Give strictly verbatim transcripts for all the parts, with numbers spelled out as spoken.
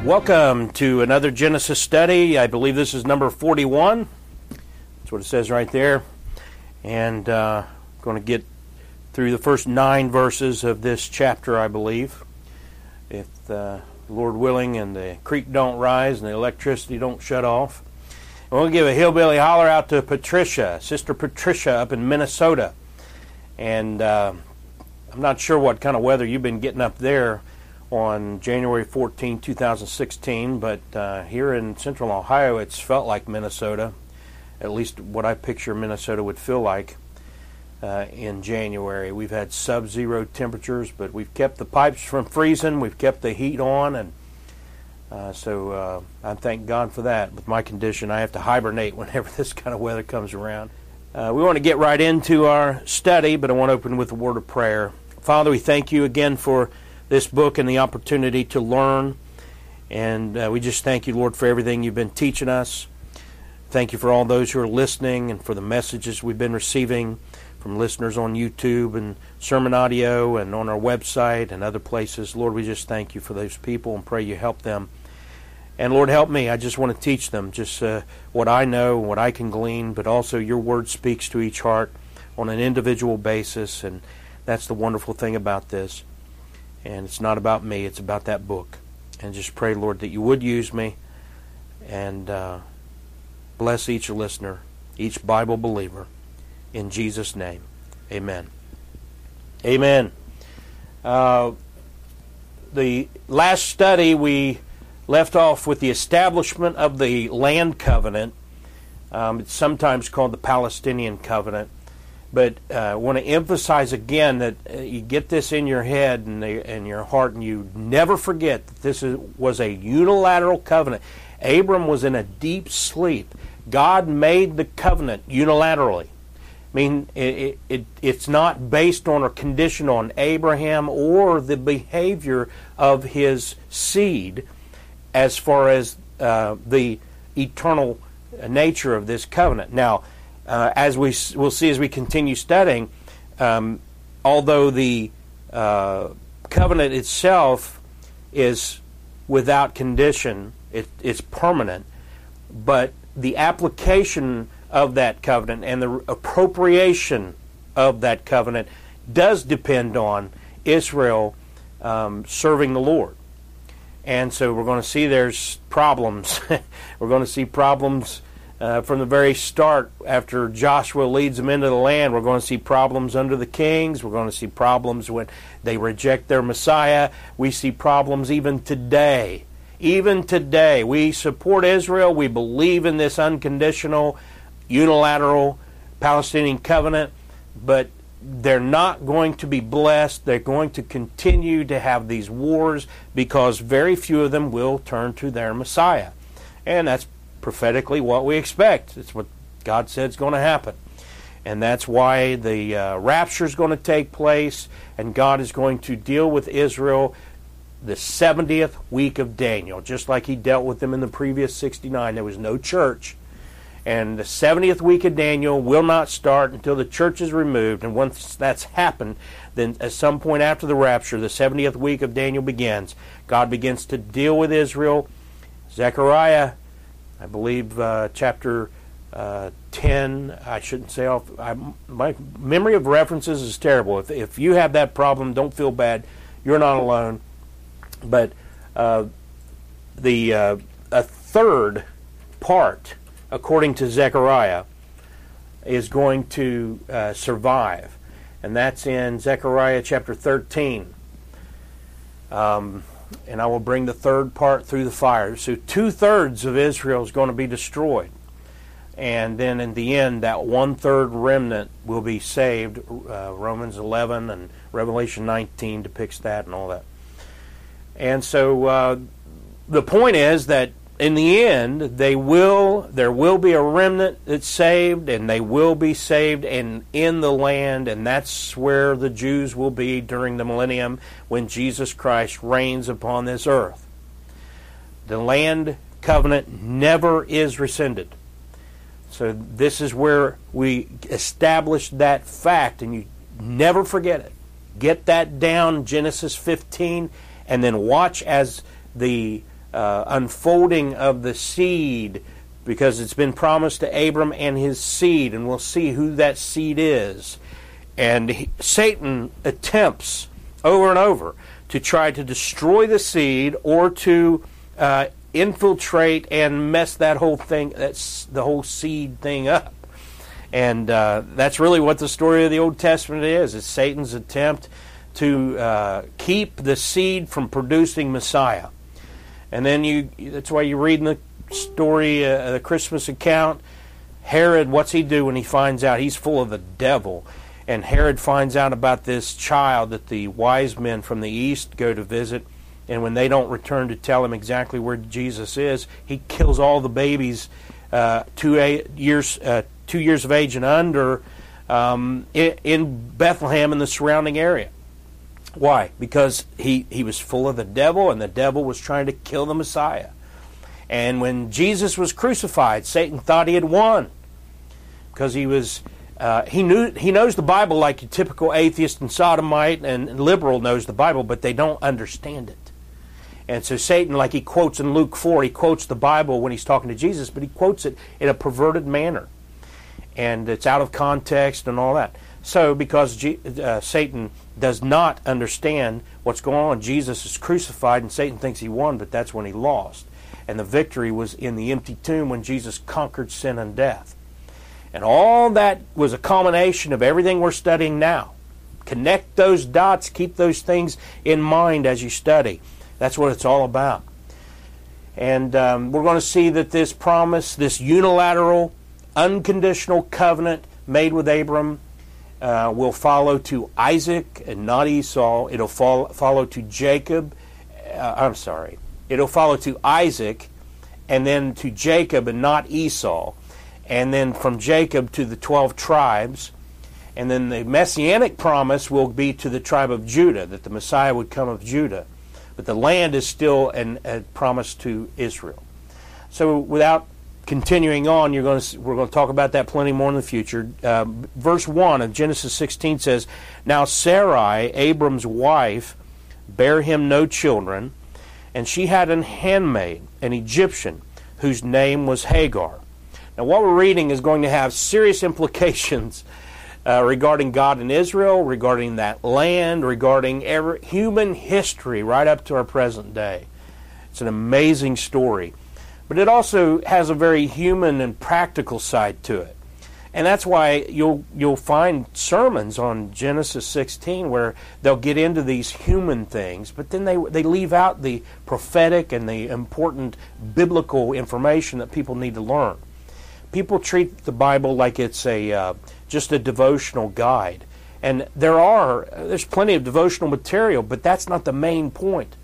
Welcome to another Genesis study. I believe this is number forty-one. That's what it says right there. And uh, I'm going to get through the first nine verses of this chapter, I believe. If uh, Lord willing and the creek don't rise and the electricity don't shut off. I want to give a hillbilly holler out to Patricia, Sister Patricia up in Minnesota. And uh, I'm not sure what kind of weather you've been getting up there on January fourteenth, two thousand sixteen, but uh, here in central Ohio it's felt like Minnesota, at least what I picture Minnesota would feel like uh, in January. We've had sub-zero temperatures, but we've kept the pipes from freezing, we've kept the heat on, and uh, so uh, I thank God for that. With my condition, I have to hibernate whenever this kind of weather comes around. Uh, we want to get right into our study, but I want to open with a word of prayer. Father, we thank you again for this book and the opportunity to learn. And uh, we just thank you, Lord, for everything you've been teaching us. Thank you for all those who are listening and for the messages we've been receiving from listeners on YouTube and sermon audio and on our website and other places. Lord, we just thank you for those people and pray you help them. And Lord, help me. I just want to teach them just uh, what I know, what I can glean, but also your word speaks to each heart on an individual basis. And that's the wonderful thing about this. And it's not about me, it's about that book. And just pray, Lord, that you would use me and uh, bless each listener, each Bible believer. In Jesus' name, amen. Amen. Uh, the last study, we left off with the establishment of the land covenant. Um, it's sometimes called the Palestinian covenant. But uh, I want to emphasize again that uh, you get this in your head and in your heart, and you never forget that this is, was a unilateral covenant. Abram was in a deep sleep. God made the covenant unilaterally. I mean, it, it, it's not based on or conditioned on Abraham or the behavior of his seed as far as uh, the eternal nature of this covenant. Now, Uh, as we will see as we continue studying, um, although the uh, covenant itself is without condition, it, it's permanent, but the application of that covenant and the appropriation of that covenant does depend on Israel um, serving the Lord. And so we're going to see there's problems. We're going to see problems Uh, from the very start, after Joshua leads them into the land. We're going to see problems under the kings. We're going to see problems when they reject their Messiah. We see problems even today. Even today, we support Israel. We believe in this unconditional, unilateral Palestinian covenant, but they're not going to be blessed. They're going to continue to have these wars because very few of them will turn to their Messiah. And that's prophetically what we expect. It's what God said is going to happen. And that's why the uh, rapture is going to take place, and God is going to deal with Israel the seventieth week of Daniel, just like he dealt with them in the previous sixty-nine. There was no church. And the seventieth week of Daniel will not start until the church is removed. And once that's happened, then at some point after the rapture, the seventieth week of Daniel begins. God begins to deal with Israel. Zechariah, I believe uh, chapter uh, ten, I shouldn't say off, I, my memory of references is terrible. If, if you have that problem, don't feel bad. You're not alone. But uh, the uh, a third part, according to Zechariah, is going to uh, survive. And that's in Zechariah chapter thirteen. Um And I will bring the third part through the fire. So two-thirds of Israel is going to be destroyed. And then in the end, that one-third remnant will be saved. Uh, Romans eleven and Revelation nineteen depicts that and all that. And so uh, the point is that in the end, they will. There will be a remnant that's saved, and they will be saved and in the land, and that's where the Jews will be during the millennium when Jesus Christ reigns upon this earth. The land covenant never is rescinded. So this is where we establish that fact, and you never forget it. Get that down, Genesis fifteen, and then watch as the uh, unfolding of the seed, because it's been promised to Abram and his seed, and we'll see who that seed is. And he, Satan attempts over and over to try to destroy the seed or to uh, infiltrate and mess that whole thing, that's the whole seed thing up. And uh, that's really what the story of the Old Testament is. It's Satan's attempt to uh, keep the seed from producing Messiah. And then you that's why you read in the story, uh, the Christmas account, Herod, what's he do when he finds out? He's full of the devil. And Herod finds out about this child that the wise men from the east go to visit. And when they don't return to tell him exactly where Jesus is, he kills all the babies uh, two eight years uh, two years of age and under um, in, in Bethlehem and the surrounding area. Why? Because he, he was full of the devil, and the devil was trying to kill the Messiah. And when Jesus was crucified, Satan thought he had won, because he was uh, he knew he knows the Bible like a typical atheist and sodomite and liberal knows the Bible, but they don't understand it. And so Satan, like he quotes in Luke four, he quotes the Bible when he's talking to Jesus, but he quotes it in a perverted manner, and it's out of context and all that. So because G- uh, Satan does not understand what's going on, Jesus is crucified, and Satan thinks he won, but that's when he lost. And the victory was in the empty tomb when Jesus conquered sin and death. And all that was a culmination of everything we're studying now. Connect those dots, keep those things in mind as you study. That's what it's all about. And um, we're going to see that this promise, this unilateral, unconditional covenant made with Abram, uh, will follow to Isaac and not Esau. It'll follow, follow to Jacob. Uh, I'm sorry. It'll follow to Isaac and then to Jacob and not Esau. And then from Jacob to the twelve tribes. And then the Messianic promise will be to the tribe of Judah, that the Messiah would come of Judah. But the land is still an, a promise to Israel. So without continuing on, you're going to, we're going to talk about that plenty more in the future. Uh, verse one of Genesis sixteen says, Now Sarai, Abram's wife, bare him no children, and she had an handmaid, an Egyptian, whose name was Hagar. Now what we're reading is going to have serious implications Uh, regarding God and Israel, regarding that land, regarding every, human history right up to our present day. It's an amazing story. But it also has a very human and practical side to it. And that's why you'll you'll find sermons on Genesis sixteen where they'll get into these human things, but then they they leave out the prophetic and the important biblical information that people need to learn. People treat the Bible like it's a uh, just a devotional guide. And there are, there's plenty of devotional material, but that's not the main point.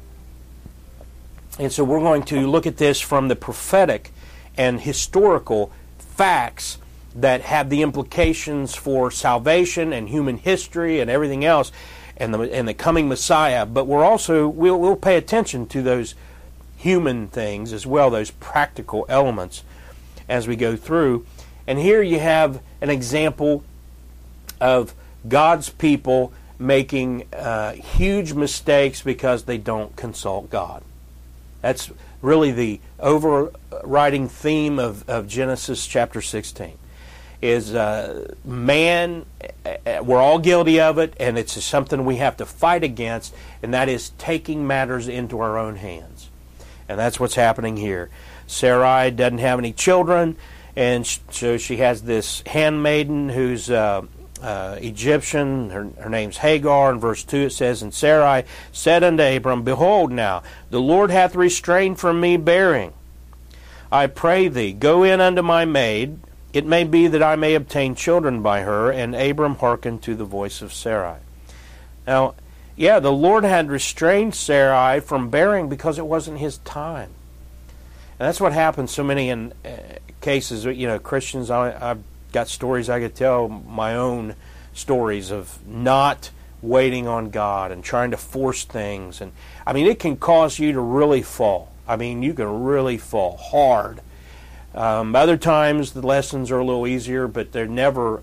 And so we're going to look at this from the prophetic and historical facts that have the implications for salvation and human history and everything else and the, and the coming Messiah. But we're also, we'll, we'll pay attention to those human things as well, those practical elements as we go through. And here you have an example of God's people making uh, huge mistakes because they don't consult God. That's really the overriding theme of, of Genesis chapter sixteen. Is uh, man, we're all guilty of it, and it's something we have to fight against, and that is taking matters into our own hands. And that's what's happening here. Sarai doesn't have any children, and so she has this handmaiden who's uh, uh, Egyptian. Her, her name's Hagar. In verse two it says, And Sarai said unto Abram, Behold now, the Lord hath restrained from me bearing. I pray thee, go in unto my maid. It may be that I may obtain children by her. And Abram hearkened to the voice of Sarai. Now, yeah, the Lord had restrained Sarai from bearing because it wasn't his time. And that's what happens so many in uh, cases. You know, Christians, I, I've got stories I could tell, my own stories of not waiting on God and trying to force things. And I mean, it can cause you to really fall. I mean, you can really fall hard. Um, other times the lessons are a little easier, but they're never,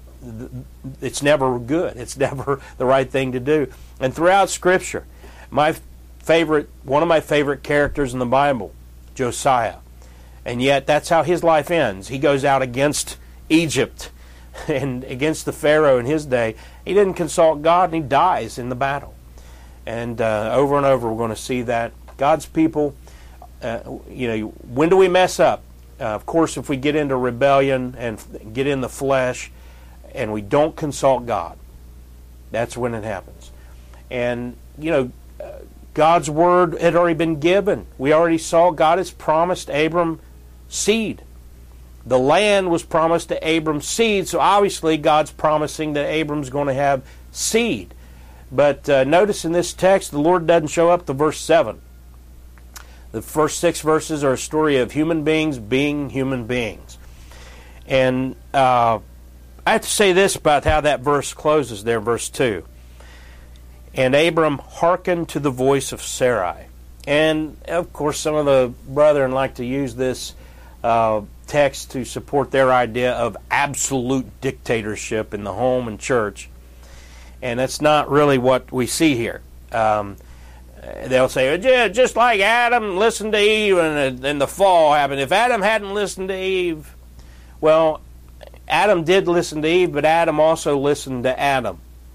it's never good. It's never the right thing to do. And throughout Scripture, my favorite, one of my favorite characters in the Bible, Josiah. And yet that's how his life ends. He goes out against Egypt and against the Pharaoh in his day. He didn't consult God, and he dies in the battle. And uh, over and over we're going to see that. God's people, uh, you know, when do we mess up? Uh, of course, if we get into rebellion and get in the flesh and we don't consult God, that's when it happens. And, you know, uh, God's word had already been given. We already saw God has promised Abram seed. The land was promised to Abram's seed, so obviously God's promising that Abram's going to have seed. But uh, notice in this text, the Lord doesn't show up to verse seven. The first six verses are a story of human beings being human beings. And uh, I have to say this about how that verse closes there, verse two. And Abram hearkened to the voice of Sarai. And, of course, some of the brethren like to use this uh, text to support their idea of absolute dictatorship in the home and church. And that's not really what we see here. Um, they'll say, yeah, just like Adam listened to Eve and, and the fall happened. If Adam hadn't listened to Eve, well, Adam did listen to Eve, but Adam also listened to Adam.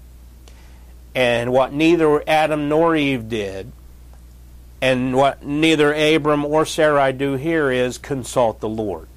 And what neither Adam nor Eve did, and what neither Abram or Sarai do here, is consult the Lord.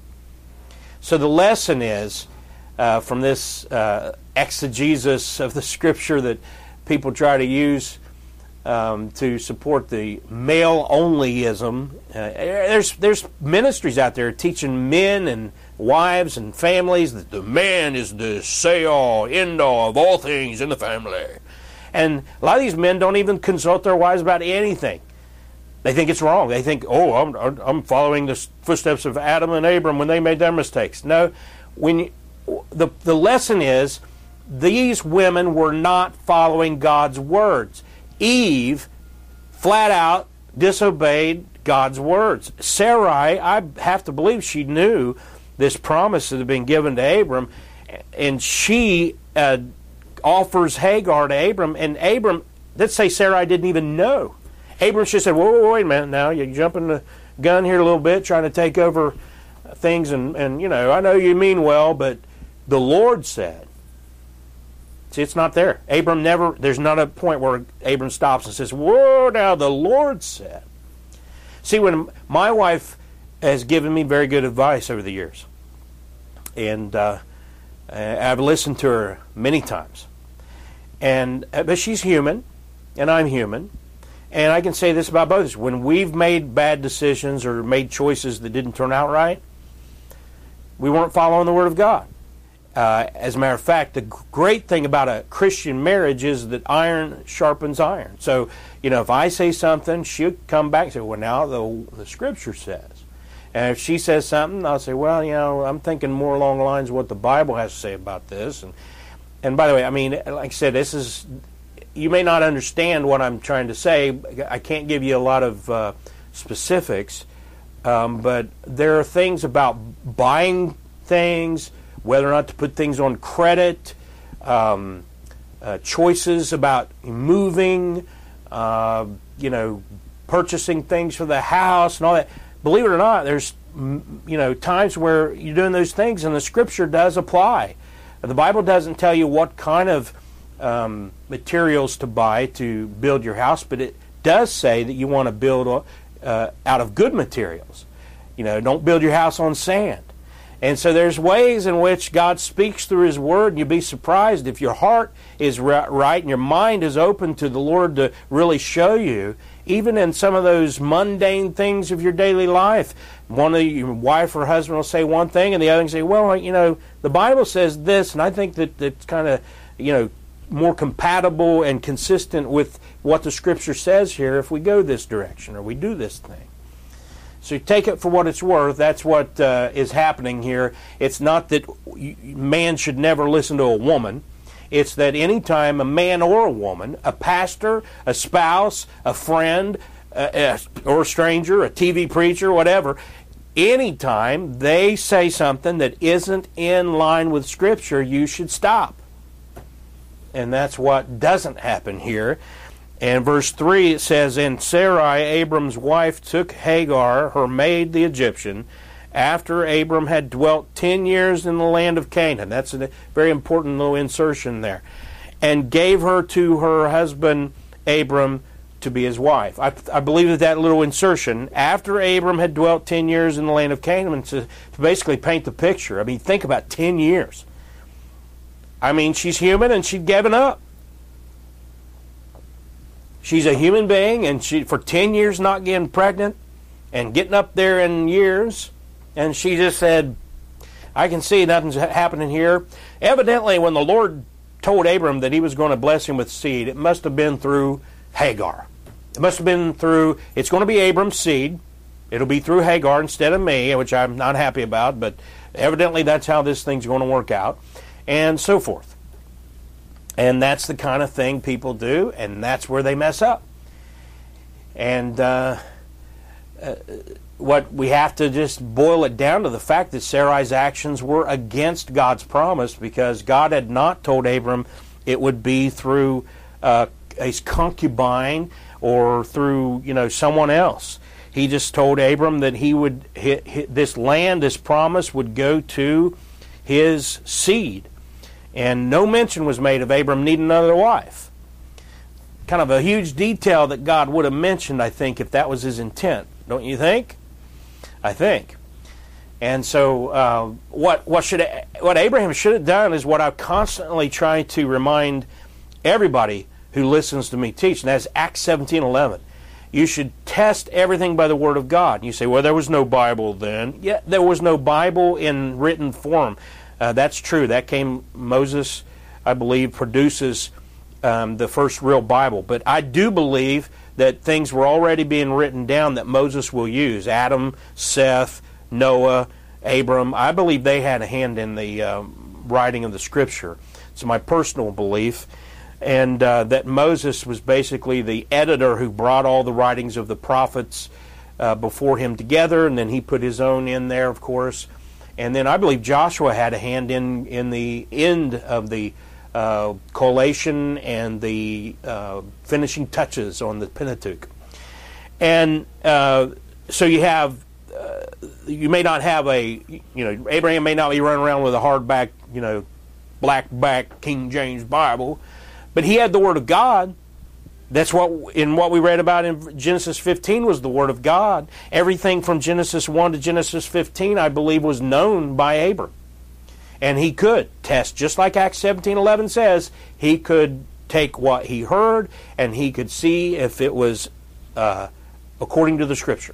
So the lesson is, uh, from this uh, exegesis of the Scripture that people try to use um, to support the male-onlyism, uh, there's, there's ministries out there teaching men and wives and families that the man is the say-all, end-all of all things in the family. And a lot of these men don't even consult their wives about anything. They think it's wrong. They think, oh, I'm, I'm following the footsteps of Adam and Abram when they made their mistakes. No, when you, the, the lesson is these women were not following God's words. Eve flat out disobeyed God's words. Sarai, I have to believe she knew this promise that had been given to Abram, and she uh, offers Hagar to Abram, and Abram, let's say Sarai didn't even know. Abram just said, whoa, whoa, wait a minute now, you're jumping the gun here a little bit, trying to take over things, and, and you know, I know you mean well, but the Lord said. See, it's not there. Abram never, there's not a point where Abram stops and says, whoa, now the Lord said. See, when my wife has given me very good advice over the years, and uh, I've listened to her many times, and but she's human, and I'm human. And I can say this about both of us. When we've made bad decisions or made choices that didn't turn out right, we weren't following the Word of God. Uh, as a matter of fact, the great thing about a Christian marriage is that iron sharpens iron. So, you know, if I say something, she'll come back and say, well, now the, the Scripture says. And if she says something, I'll say, well, you know, I'm thinking more along the lines of what the Bible has to say about this. And, and by the way, I mean, like I said, this is... You may not understand what I'm trying to say. I can't give you a lot of uh, specifics, um, but there are things about buying things, whether or not to put things on credit, um, uh, choices about moving, uh, you know, purchasing things for the house and all that. Believe it or not, there's you know times where you're doing those things, and the Scripture does apply. The Bible doesn't tell you what kind of Um, materials to buy to build your house, but it does say that you want to build uh, out of good materials. You know, don't build your house on sand. And so there's ways in which God speaks through His Word, and you'll be surprised if your heart is right and your mind is open to the Lord to really show you, even in some of those mundane things of your daily life. One of your wife or husband will say one thing, and the other can say, well, you know, the Bible says this, and I think that that's kind of, you know, more compatible and consistent with what the Scripture says here if we go this direction or we do this thing. So you take it for what it's worth. That's what uh, is happening here. It's not that man should never listen to a woman. It's that anytime a man or a woman, a pastor, a spouse, a friend, uh, or a stranger, a T V preacher, whatever, anytime they say something that isn't in line with Scripture, you should stop. And that's what doesn't happen here. And verse three, it says, And Sarai, Abram's wife, took Hagar, her maid, the Egyptian, after Abram had dwelt ten years in the land of Canaan. That's a very important little insertion there. And gave her to her husband, Abram, to be his wife. I, I believe that that little insertion, after Abram had dwelt ten years in the land of Canaan, to, to basically paint the picture. I mean, think about ten years. I mean, she's human and she'd given up. She's a human being, and she for ten years not getting pregnant and getting up there in years, and she just said, I can see nothing's happening here. Evidently, when the Lord told Abram that he was going to bless him with seed, it must have been through Hagar. It must have been through, it's going to be Abram's seed. It'll be through Hagar instead of me, which I'm not happy about, but evidently that's how this thing's going to work out, and so forth. And that's the kind of thing people do, and that's where they mess up. And uh, uh, what we have to just boil it down to the fact that Sarai's actions were against God's promise, because God had not told Abram it would be through uh, his concubine or through, you know, someone else. He just told Abram that he would hit, hit this land, this promise would go to his seed. And no mention was made of Abram needing another wife. Kind of a huge detail that God would have mentioned, I think, if that was his intent. Don't you think? I think. And so uh, what what should what Abraham should have done is what I constantly try to remind everybody who listens to me teach, and that's Acts seventeen eleven. You should test everything by the Word of God. And you say, well, there was no Bible then. Yeah, there was no Bible in written form. Uh, that's true. That came, Moses, I believe, produces um, the first real Bible. But I do believe that things were already being written down that Moses will use. Adam, Seth, Noah, Abram. I believe they had a hand in the um, writing of the Scripture. It's my personal belief. And uh, that Moses was basically the editor who brought all the writings of the prophets uh, before him together, and then he put his own in there, of course. And then I believe Joshua had a hand in, in the end of the uh, collation and the uh, finishing touches on the Pentateuch. And uh, so you have, uh, you may not have a, you know, Abraham may not be running around with a hardback, you know, black back King James Bible, but he had the Word of God. That's what in what we read about in Genesis fifteen was the Word of God. Everything from Genesis one to Genesis fifteen, I believe, was known by Abram. And he could test, just like Acts seventeen eleven says, he could take what he heard and he could see if it was uh, according to the Scripture.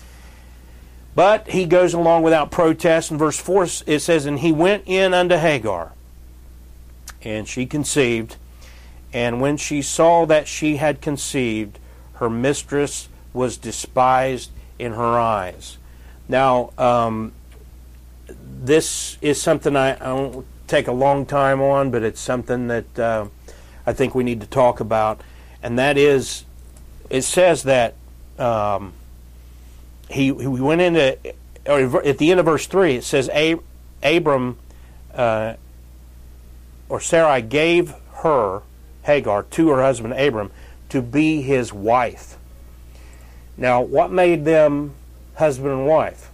But he goes along without protest. In verse four it says, And he went in unto Hagar, and she conceived. And when she saw that she had conceived, her mistress was despised in her eyes. Now, um, this is something I, I won't take a long time on, but it's something that uh, I think we need to talk about. And that is, it says that um, he, he went into, or at the end of verse three, it says, Ab- Abram, uh, or Sarai gave her, Hagar, to her husband Abram, to be his wife. Now, what made them husband and wife?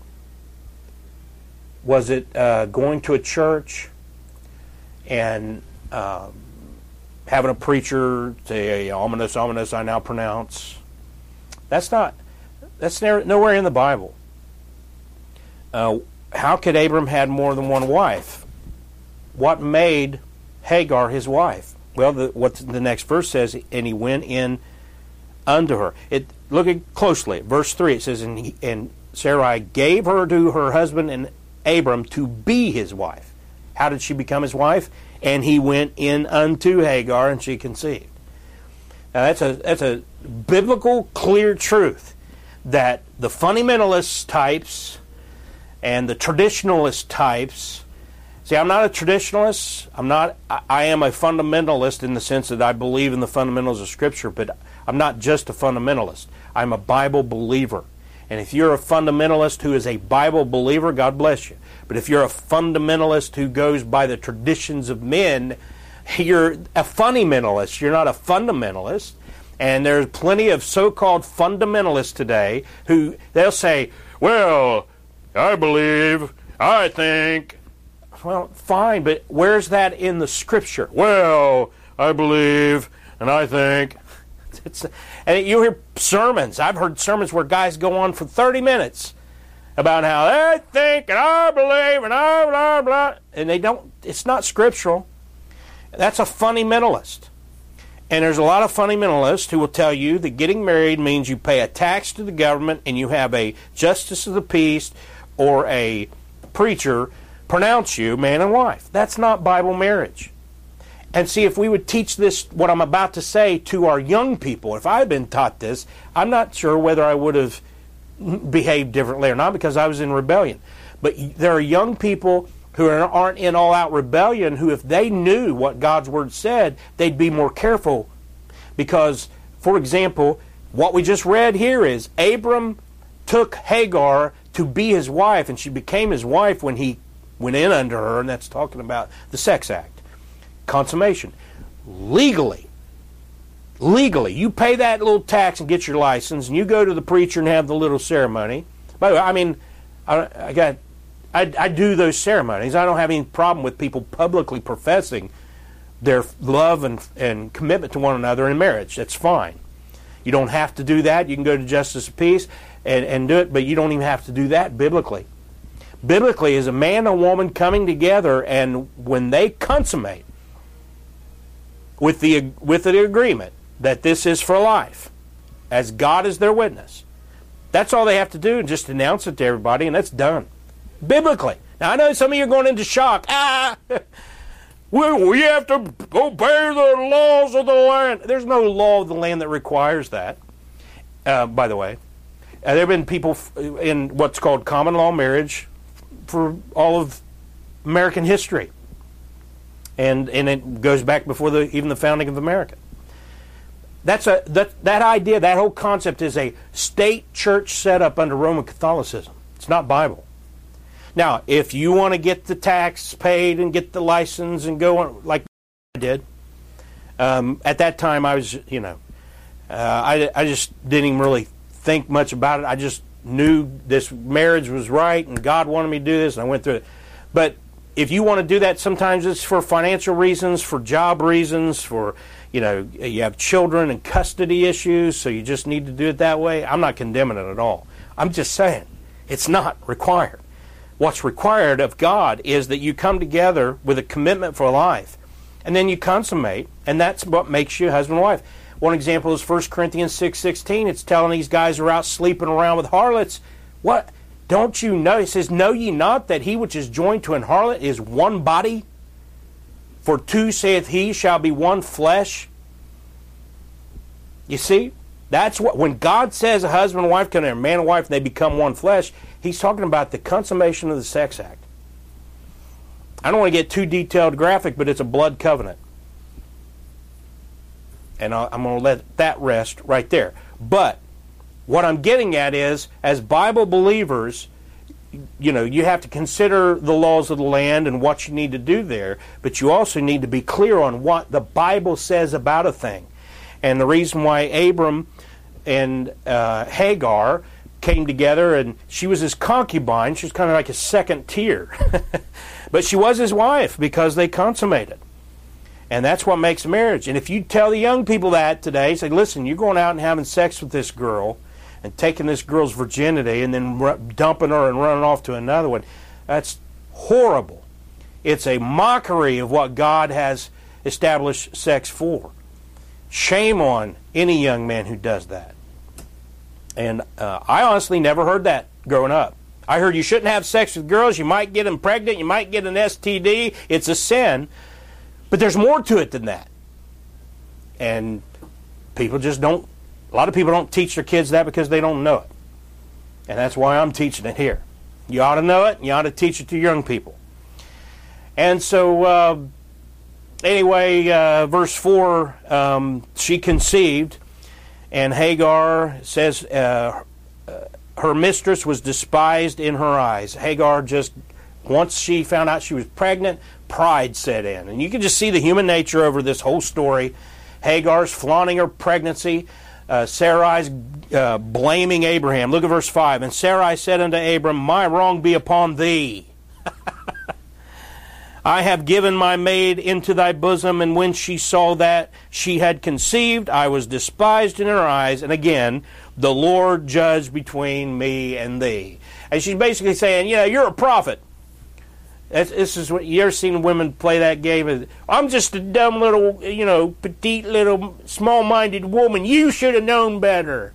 Was it uh, going to a church and uh, having a preacher say, ominous, ominous, I now pronounce? That's not, that's nowhere in the Bible. Uh, how could Abram had more than one wife? What made Hagar his wife? Well, the, what the next verse says, and he went in unto her. It look at closely at verse three. It says, and, he, and Sarai gave her to her husband and Abram to be his wife. How did she become his wife? And he went in unto Hagar, and she conceived. Now that's a that's a biblical, clear truth that the fundamentalist types and the traditionalist types. See, I'm not a traditionalist. I'm not. I am a fundamentalist in the sense that I believe in the fundamentals of Scripture, but I'm not just a fundamentalist. I'm a Bible believer. And if you're a fundamentalist who is a Bible believer, God bless you. But if you're a fundamentalist who goes by the traditions of men, you're a fundamentalist. You're not a fundamentalist. And there's plenty of so-called fundamentalists today who they'll say, well, I believe, I think. Well, fine, but where's that in the Scripture? Well, I believe, and I think. It's, and you hear sermons. I've heard sermons where guys go on for thirty minutes about how they think and I believe and I blah, blah. And they don't, it's not scriptural. That's a fundamentalist. And there's a lot of fundamentalists who will tell you that getting married means you pay a tax to the government and you have a justice of the peace or a preacher pronounce you man and wife. That's not Bible marriage. And see, if we would teach this, what I'm about to say, to our young people, if I had been taught this, I'm not sure whether I would have behaved differently or not, because I was in rebellion. But there are young people who aren't in all-out rebellion who, if they knew what God's Word said, they'd be more careful. Because, for example, what we just read here is Abram took Hagar to be his wife, and she became his wife when he went in under her, and that's talking about the sex act. Consummation. Legally, legally, you pay that little tax and get your license, and you go to the preacher and have the little ceremony. By the way, I mean, I, I got, I, I do those ceremonies. I don't have any problem with people publicly professing their love and and commitment to one another in marriage. That's fine. You don't have to do that. You can go to justice of peace and, and do it, but you don't even have to do that biblically. Biblically is a man and a woman coming together, and when they consummate, with the with the agreement that this is for life, as God is their witness. That's all they have to do, and just announce it to everybody, and that's done. Biblically. Now, I know some of you are going into shock. Ah, we, we have to obey the laws of the land. There's no law of the land that requires that, uh, by the way. Uh, there have been people in what's called common law marriage for all of American history. And and it goes back before the even the founding of America. That's a that that idea, that whole concept is a state church set up under Roman Catholicism. It's not Bible. Now, if you want to get the tax paid and get the license and go on like I did, um, at that time I was, you know, uh, I I just didn't even really think much about it. I just knew this marriage was right and God wanted me to do this, and I went through it. But if you want to do that, sometimes it's for financial reasons, for job reasons, for, you know, you have children and custody issues, so you just need to do it that way. I'm not condemning it at all. I'm just saying it's not required. What's required of God is that you come together with a commitment for life, and then you consummate, and that's what makes you husband and wife. One example is First Corinthians six sixteen. It's telling these guys who are out sleeping around with harlots, what? Don't you know? It says, know ye not that he which is joined to an harlot is one body? For two, saith he, shall be one flesh. You see? That's what, when God says a husband and wife come together, a man and wife, and they become one flesh, he's talking about the consummation of the sex act. I don't want to get too detailed graphic, but it's a blood covenant. And I'm going to let that rest right there. But what I'm getting at is, as Bible believers, you know, you have to consider the laws of the land and what you need to do there, but you also need to be clear on what the Bible says about a thing. And the reason why Abram and uh, Hagar came together, and she was his concubine, she was kind of like a second tier, but she was his wife because they consummated. And that's what makes marriage. And if you tell the young people that today, say, listen, you're going out and having sex with this girl, and taking this girl's virginity and then r- dumping her and running off to another one. That's horrible. It's a mockery of what God has established sex for. Shame on any young man who does that. And uh, I honestly never heard that growing up. I heard you shouldn't have sex with girls. You might get them pregnant. You might get an S T D. It's a sin. But there's more to it than that. And people just don't A lot of people don't teach their kids that because they don't know it. And that's why I'm teaching it here. You ought to know it, and you ought to teach it to young people. And so, uh, anyway, uh, verse four, um, she conceived, and Hagar says uh, her mistress was despised in her eyes. Hagar just, once she found out she was pregnant, pride set in. And you can just see the human nature over this whole story. Hagar's flaunting her pregnancy. Uh, Sarai's uh, blaming Abraham. Look at verse five. And Sarai said unto Abram, my wrong be upon thee. I have given my maid into thy bosom, and when she saw that she had conceived, I was despised in her eyes. And again, the Lord judged between me and thee. And she's basically saying, yeah, you're a prophet. That's, this is what you ever seen women play that game? I'm just a dumb little, you know, petite little, small-minded woman. You should have known better.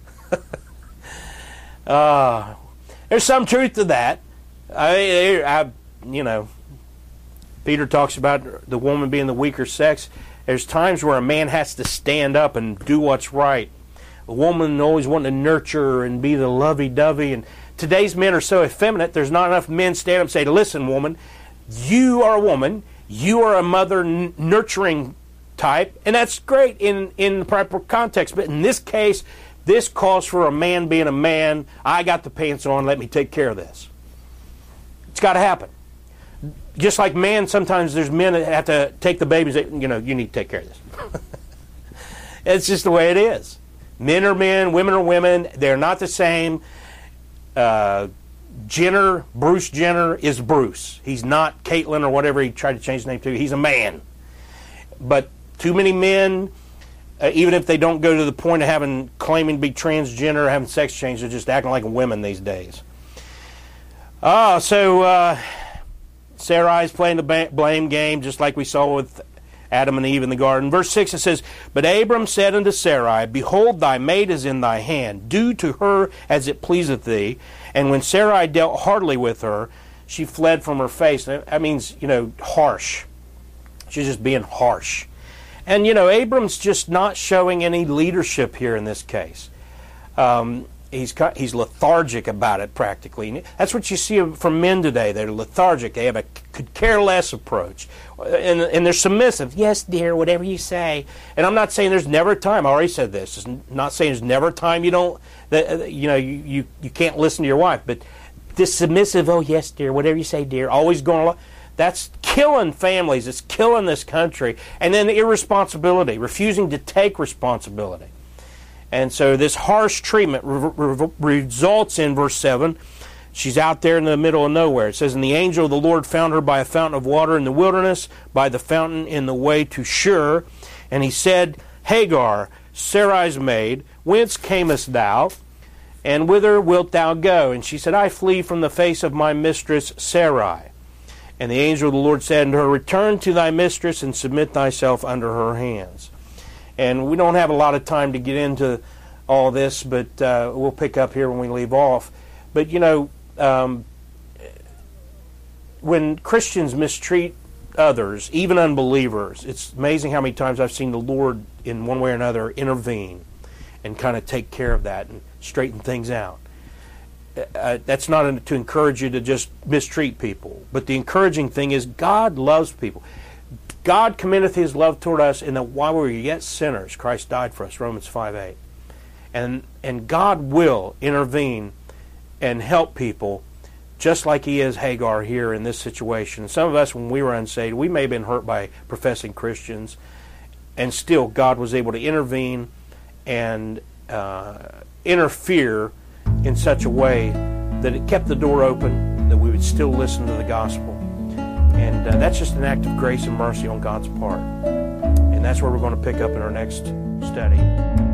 uh, there's some truth to that. I, I, you know, Peter talks about the woman being the weaker sex. There's times where a man has to stand up and do what's right. A woman always wanting to nurture and be the lovey-dovey. And today's men are so effeminate, there's not enough men stand up and say, listen, woman, you are a woman, you are a mother n- nurturing type, and that's great in, in the proper context. But in this case, this calls for a man being a man. I got the pants on, let me take care of this. It's got to happen. Just like man, sometimes there's men that have to take the babies, that, you know, you need to take care of this. It's just the way it is. Men are men, women are women. They're not the same. Uh, Jenner, Bruce Jenner is Bruce. He's not Caitlyn or whatever he tried to change his name to. He's a man. But too many men, uh, even if they don't go to the point of having claiming to be transgender or having sex change, they're just acting like women these days. Ah, so uh, Sarai's playing the blame game, just like we saw with Adam and Eve in the garden. Verse six, it says, But Abram said unto Sarai, Behold, thy maid is in thy hand. Do to her as it pleaseth thee. And when Sarai dealt hardly with her, she fled from her face. That means, you know, harsh. She's just being harsh. And, you know, Abram's just not showing any leadership here in this case. Um, he's he's lethargic about it practically. That's what you see from men today. They're lethargic. They have a could care less approach. And, and they're submissive. Yes, dear, whatever you say. And I'm not saying there's never a time. I already said this. I'm not saying there's never a time you don't, that, you know, you, you, you can't listen to your wife. But this submissive, oh, yes, dear, whatever you say, dear, always going along. That's killing families. It's killing this country. And then the irresponsibility, refusing to take responsibility. And so this harsh treatment re- re- results in verse seven. She's out there in the middle of nowhere. It says, And the angel of the Lord found her by a fountain of water in the wilderness, by the fountain in the way to Shur. And he said, Hagar, Sarai's maid, whence camest thou? And whither wilt thou go? And she said, I flee from the face of my mistress Sarai. And the angel of the Lord said unto her, Return to thy mistress and submit thyself under her hands. And we don't have a lot of time to get into all this, but uh, we'll pick up here when we leave off. But, you know, um, when Christians mistreat others, even unbelievers, it's amazing how many times I've seen the Lord in one way or another intervene and kind of take care of that and straighten things out. Uh, that's not to encourage you to just mistreat people, but the encouraging thing is God loves people. God commendeth his love toward us in that while we were yet sinners, Christ died for us, Romans five eight. And, and God will intervene and help people just like he is Hagar here in this situation. Some of us, when we were unsaved, we may have been hurt by professing Christians, and still God was able to intervene and uh, interfere in such a way that it kept the door open, that we would still listen to the gospel. And uh, that's just an act of grace and mercy on God's part. And that's where we're going to pick up in our next study.